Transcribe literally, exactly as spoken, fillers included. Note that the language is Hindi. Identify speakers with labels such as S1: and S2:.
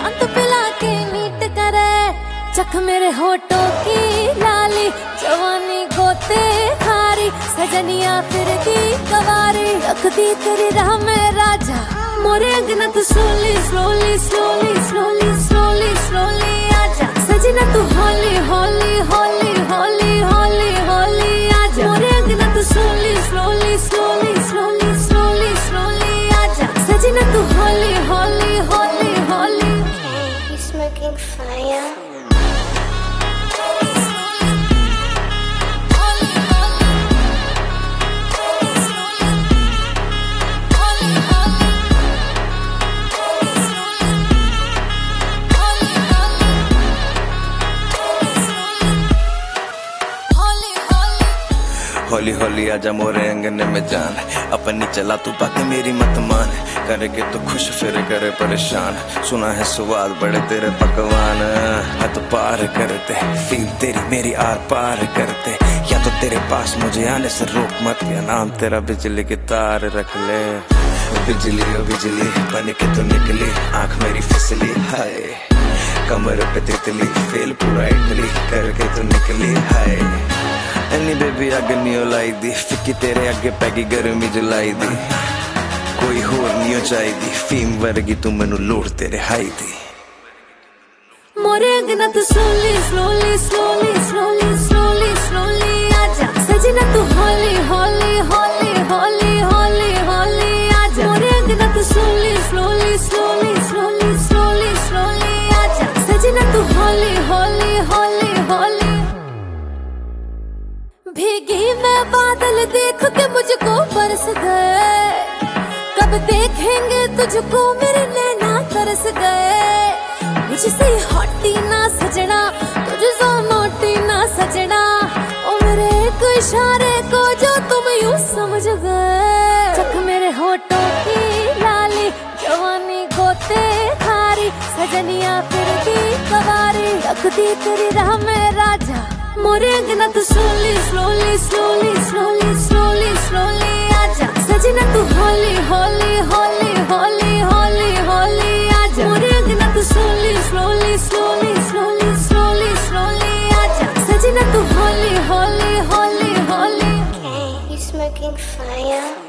S1: शांत पिला के नीट करे, चख मेरे होठों की लाली, जवानी गोते खारी, सजनिया फिर दी कवारी, रख दी तेरी राह में राजा मोरे अंगना तू slowly slowly slowly slowly slowly slowly आजा, सजना तू हौली हौली हौली हौली हौली हौली आजा, मोरे अंगना तू slowly slowly slowly slowly slowly slowly आजा, सजना तू हौली हौली हौली हौली।
S2: You smoking fire?
S3: Holi Holi आजा मोरे अंगने में जान, अपनी चला तू बाकी मेरी मत मान, करेगे तो खुश फिर करे परेशान, सुना है स्वाद बड़े तेरे पकवान, हद पार करते फील तेरी मेरी आर पार करते, या तो तेरे पास मुझे आने से रोक मत, या नाम तेरा बिजली की तार रख ले, बिजली ओ बिजली बन के तो निकली, आंख मेरी फिसली हाय, कमर पे तितली फेल पूरा इटली करके तो निकली हाय, एनी बेबी अग नहीं लाई दी, फिक्की तेरे अगे पैगी गर्मी जलाई दी, कोई होर नहीं चाहिदी, फीम वर्गी तू मैनू लोड़ तेरे हाई दी,
S1: मोरे अंगना तू slowly slowly slowly slowly slowly slowly आजा, सजना तू हौली हौली हौली हौली हौली हौली आजा, मोरे अंगना तू slowly slowly slowly slowly slowly slowly आजा, सजना तू हौली हौली हौली हौली। भीगी मैं बादल देख के मुझको बरस गए, कब देखेंगे तुझको मेरे नैना तरस गए, मुझसे हॉटी ना सजना तुझसे मोटी ना सजना, ओ मेरे एक इशारे को जो तुम यूं समझ गए, चख मेरे होठों की लाली, जवानी गोते खारी, सजनिया फिर दी कवारी, रख दी तेरी राह में राजा मोरे अंगना तू slowly slowly slowly slowly slowly slowly आजा, सजना तू हौली हौली हौली हौली हौली हौली आजा, मोरे अंगना तू slowly slowly slowly slowly slowly slowly आजा, सजना तू हौली हौली हौली हौली।
S2: Okay, you smoking fire?